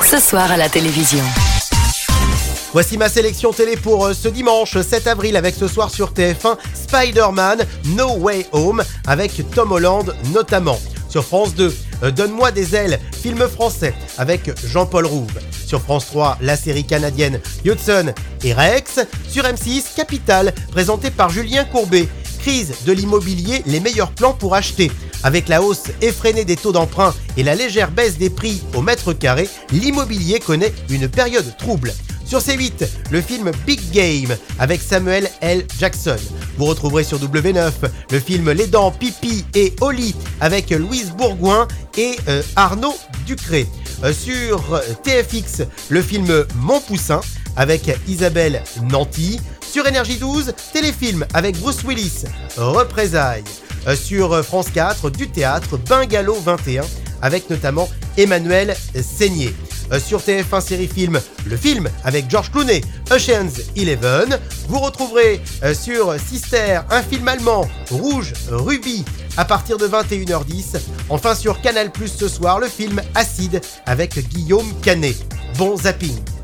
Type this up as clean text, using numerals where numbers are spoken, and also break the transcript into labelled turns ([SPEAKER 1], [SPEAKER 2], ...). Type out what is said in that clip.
[SPEAKER 1] ce soir à la télévision.
[SPEAKER 2] Voici ma sélection télé pour ce dimanche 7 avril avec ce soir sur TF1 Spider-Man No Way Home avec Tom Holland notamment. Sur France 2, Donne-moi des ailes, film français avec Jean-Paul Rouve. Sur France 3, la série canadienne Hudson et Rex. Sur M6, Capital, présenté par Julien Courbet. Crise de l'immobilier, les meilleurs plans pour acheter. Avec la hausse effrénée des taux d'emprunt et la légère baisse des prix au mètre carré, l'immobilier connaît une période trouble. Sur C8, le film Big Game avec Samuel L. Jackson. Vous retrouverez sur W9 le film Les Dents, Pipi et Oli avec Louise Bourgoin et Arnaud Ducré. Sur TFX, le film Mon Poussin avec Isabelle Nanty. Sur Énergie 12, téléfilm avec Bruce Willis, Représailles. Sur France 4, du théâtre Bungalow 21 avec notamment Emmanuel Seigné. Sur TF1 série film, le film avec George Clooney, Ocean's 11. Vous retrouverez sur Sister un film allemand, Rouge Ruby, à partir de 21h10. Enfin sur Canal+ ce soir, le film Acide avec Guillaume Canet. Bon zapping.